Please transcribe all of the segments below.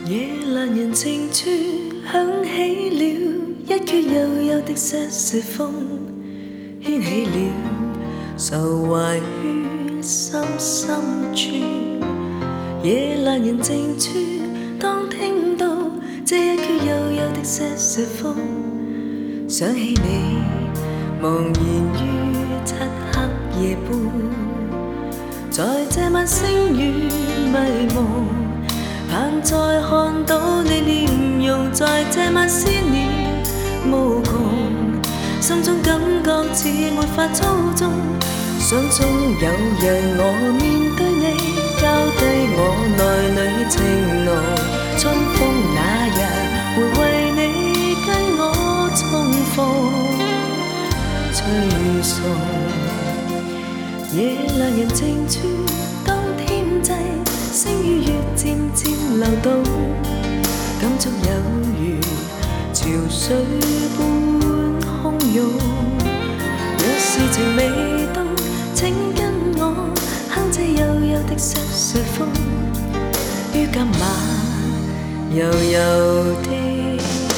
夜闌人靜處響起了一闕又幽的些許風，掀起了愁懷於心深處。夜闌人靜處，當聽到這一闕又幽的些許風，想起你茫然於漆黑夜半，在這晚星雨迷蒙，盼再看到你臉容，在這晚思念無窮，心中感覺似沒法操縱，想中有日我面對你，交低我內裏情濃，春風那日會為你跟我重逢，吹送夜闌人靜處，當天際星與月漸漸流動，感觸有如潮水般洶湧。若是情未凍，請跟我哼這幽幽的些許風，於今晚悠悠的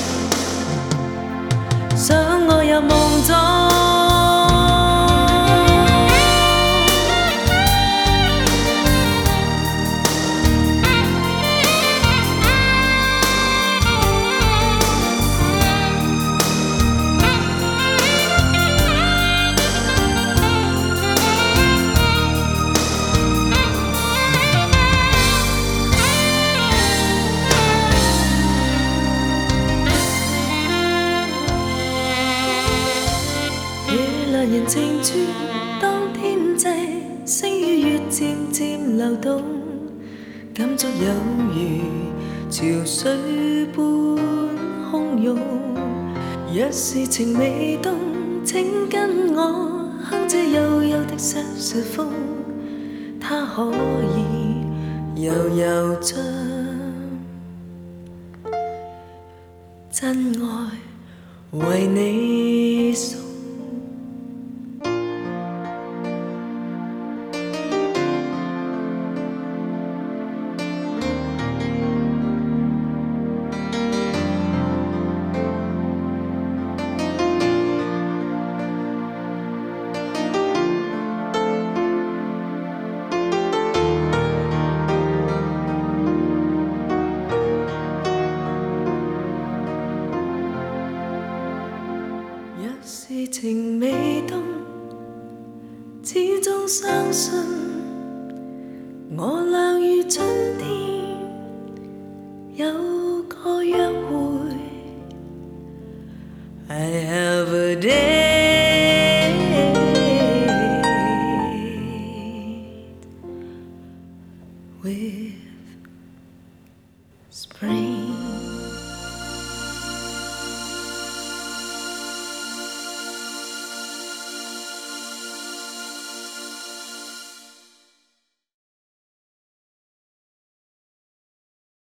想我入夢中。人靜處，當天際星與月漸漸流動，感觸有如潮水般洶湧。若是情未凍，請跟我哼這幽幽的些許風，它可以悠悠將真愛為你送。若是情未凍，始終相信我倆如春天有個約會。I have a date with spring.